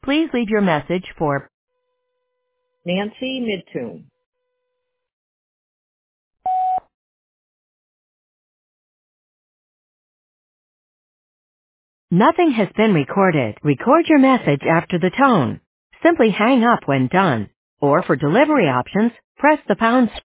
Please leave your message for Nancy Midtune. Nothing has been recorded. Record your message after the tone. Simply hang up when done. Or for delivery options, press the pound